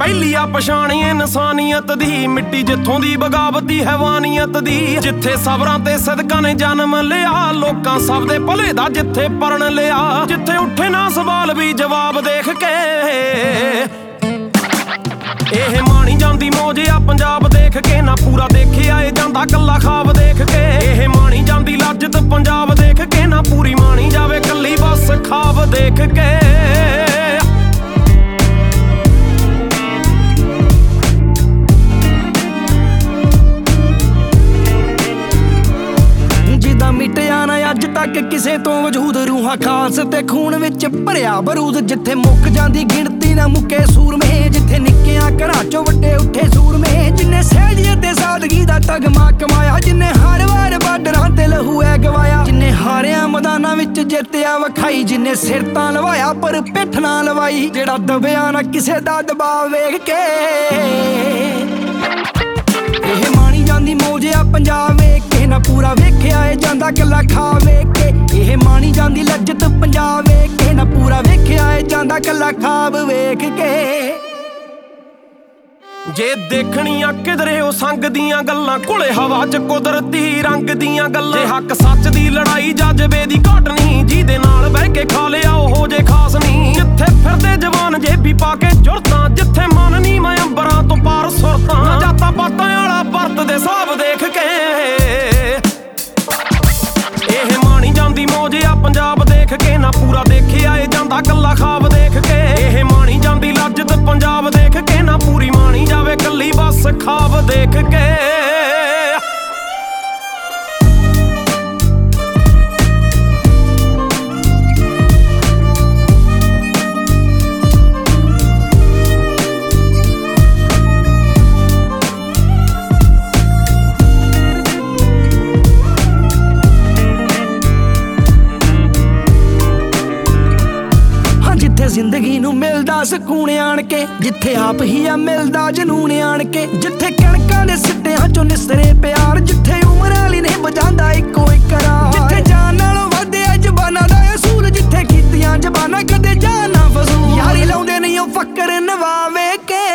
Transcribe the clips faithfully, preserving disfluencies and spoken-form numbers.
ਪਹਿਲੀ ਆ ਪਛਾਣੀ ਇਨਸਾਨੀਅਤ ਦੀ, ਮਿੱਟੀ ਜਿੱਥੋਂ ਦੀ ਬਗਾਵਤੀ ਹੈਵਾਨੀਅਤ ਦੀ। ਜਿੱਥੇ ਸਬਰਾਂ ਤੇ ਸਦਕਾਂ ਨੇ ਜਨਮ ਲਿਆ, ਲੋਕਾਂ ਸਭ ਦੇ ਭਲੇ ਦਾ ਜਿੱਥੇ ਪਰਨ ਲਿਆ। ਜਿੱਥੇ ਉੱਠੇ ਨਾ ਸਵਾਲ ਵੀ ਜਵਾਬ ਦੇਖ ਕੇ, ਇਹ ਮਾਣੀ ਜਾਂਦੀ ਮੌਜ ਆ ਪੰਜਾਬ ਦੇਖ ਕੇ। ਨਾ ਪੂਰਾ ਦੇਖਿਆ ਏ ਜਾਂਦਾ ਕੱਲਾ ਖਾਬ ਦੇਖ ਕੇ। ਇਹ ਮਾਣੀ ਜਾਂਦੀ ਲੱਜਤ ਪੰਜਾਬ ਦੇਖ ਕੇ, ਨਾ ਪੂਰੀ ਮਾਣੀ ਜਾਵੇ ਕੱਲੀ ਬਸ ਖਾਬ ਦੇਖ ਕੇ। ਜਿੱਦਾਂ ਮਿਟਿਆ ਨਾ ਅੱਜ ਤੱਕ ਕਿਸੇ ਤੋਂ ਵਜੂਦ, ਰੂਹਾਂ ਖਾਸ ਤੇ ਖੂਨ ਵਿੱਚ ਭਰਿਆ ਬਰੂਦ। ਜਿੱਥੇ ਮੁੱਕ ਜਾਂਦੀ ਗਿਣਤੀ ਨਾ ਮੁੱਕੇ ਸੂਰਮੇ, ਜਿੱਥੇ ਨਿੱਕਿਆਂ ਘਰਾਂ ਚੋਂ ਵੱਡੇ ਉੱਠੇ ਸੂਰਮੇ। ਜਿੰਨੇ ਸਹਿਜੀਅਤ ਤੇ ਸਾਦਗੀ ਦਾ ਤਗਮਾ ਕਮਾਇਆ, ਜਿੰਨੇ ਹਰ ਵਾਰ ਬਾਰਡਰਾਂ ਤੇ ਲਹੂ ਐ ਗਵਾਇਆ। ਜਿੰਨੇ ਹਾਰਿਆਂ ਮੈਦਾਨਾਂ ਵਿੱਚ ਜਿੱਤਿਆ ਵਿਖਾਈ, ਜਿੰਨੇ ਸਿਰ ਤਾਂ ਲਵਾਇਆ ਪਰ ਪਿੱਠ ਨਾ ਲਵਾਈ। ਜਿਹੜਾ ਦਬਿਆ ਨਾ ਕਿਸੇ ਦਾ ਦਬਾਅ ਵੇਖ ਕੇ, ਇਹ ਮਾਣੀ ਜਾਂਦੀ ਮੌਜ ਆ ਪੰਜਾਬ ਵੇਖ ਕੇ। ਨਾ ਪੂਰਾ ਵੇਖਿਆ ਏ ਜਾਂਦਾ ਕੱਲਾ ਖਾ ਵੇਖ ਕੇ। ਇਹ ਮਾਣੀ ਜਾਂਦੀ ਲੱਜਤ ਪੰਜਾਬ ਵੇਖ ਕੇ, ਨਾ ਪੂਰਾ ਵੇਖਿਆ ਏ ਜਾਂਦਾ ਕੱਲਾ ਖਾਬ ਵੇਖ ਕੇ। ਜੇ ਦੇਖਣੀਆਂ ਕਿਧਰੇ ਉਹ ਸੰਗ ਦੀਆਂ ਗੱਲਾਂ, ਘੁਲੇ ਹਵਾ ਚ ਕੁਦਰਤੀ ਰੰਗ ਦੀਆਂ ਗੱਲਾਂ। ਜੇ ਹੱਕ ਸੱਚ ਦੀ ਲੜਾਈ ਜਜ਼ਬੇ ਦੀ ਘਾਟ ਨਹੀਂ, ਜਿਹਦੇ ਨਾਲ ਬਹਿ ਕੇ ਖਾ ਲਿਆ ਉਹੋ ਜੇ ਖਾਸ ਨਹੀਂ। ਜਿੱਥੇ ਫਿਰਦੇ ਜਵਾਨ ਜੇਬੀ ਪਾ ਕੇ ਜੁਰਤਾਂ, ਜਿੱਥੇ ਮਨ ਨੀ ਮੈਂ ਅੰਬਰਾਂ ਤੋਂ ਪਾਰ ਸੁਰਤਾਂ। ਨਾ ਜਾਤਾਂ ਪਾਤਾਂ ਵਾਲਾ ਵਰਤ ਦੇ ਹਿਸਾਬ ਦੇਖ ਕੇ, ਇਹ ਮਾਣੀ ਜਾਂਦੀ ਮੌਜ ਆ ਪੰਜਾਬ ਦੇਖ ਕੇ। ਨਾ ਪੂਰਾ ਦੇਖਿਆ ਏ ਜਾਂਦਾ ਕੱਲਾ ਖਾਬ ਦੇਖ ਕੇ। ਇਹ ਮਾਣੀ ਜਾਂਦੀ ਲੱਜਤ ਪੰਜਾਬ ਦੇਖ ਕੇ, ਨਾ ਪੂਰੀ ਮਾਣੀ ਜਾਵੇ ਕੱਲੀ ਬਸ ਖਾਬ ਦੇਖ ਕੇ। ਜਿੱਥੇ ਜ਼ਿੰਦਗੀ ਨੂੰ ਮਿਲਦਾ ਸਕੂਨ ਆਣ ਕੇ, ਜਿੱਥੇ ਆਪ ਹੀ ਆ ਮਿਲਦਾ ਜਨੂਨ ਆਣ ਕੇ। ਜਿੱਥੇ ਕਣਕਾਂ ਦੇ ਸਿੱਟਿਆਂ ਚੋਂ ਨਿਸਰੇ ਪਿਆਰ, ਜਿੱਥੇ ਉਮਰ ਵਾਲੀ ਨੇ ਵਜਾਂਦਾ ਇੱਕੋ ਇੱਕ ਰਾਹ। ਜਿੱਥੇ ਜਾਨ ਨਾਲੋਂ ਵਧਿਆ ਜ਼ਬਾਨਾਂ ਦਾ ਅਸੂਲ, ਜਿੱਥੇ ਕੀਤੀਆਂ ਜ਼ਬਾਨਾਂ ਕਦੇ ਜਾਨ ਨਾ ਫਜ਼ੂਲ। ਯਾਰੀ ਲਾਉਂਦੇ ਨਹੀਂ ਉਹ ਫਕਰ ਨਵਾਵੇ ਕੇ,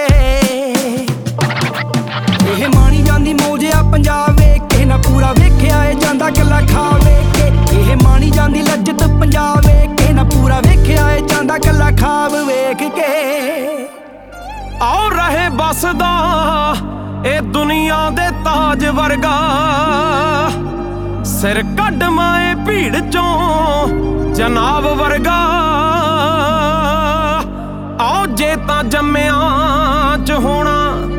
ਇਹ ਮਾਣੀ ਜਾਂਦੀ ਮੌਜ ਆ ਪੰਜਾਬ ਵੇਖ ਕੇ। ਨਾ ਪੂਰਾ ਵੇਖਿਆ ਏ ਜਾਂਦਾ ਕੱਲਾ ਖਾ ਵੇਖ ਕੇ। ਇਹ ਮਾਣੀ ਜਾਂਦੀ ਲੱਜਤ ਪੰਜਾਬ ਵੇਖ ਕੇ, ਨਾ ਪੂਰਾ ਵੇਖਿਆ ਏ ਜਾਂਦਾ ਕੱਲਾ ਖਾਬ ਵੇਖ ਕੇ। ਆਓ ਰਹੇ ਬਸਦਾ ਇਹ ਦੁਨੀਆ ਦੇ ਤਾਜ ਵਰਗਾ, ਸਿਰ ਕੱਢ ਮਾਏ ਭੀੜ ਚੋਂ ਜਨਾਬ ਵਰਗਾ। ਆਓ ਜੇ ਤਾਂ ਜੰਮਿਆਂ ਚ ਹੋਣਾ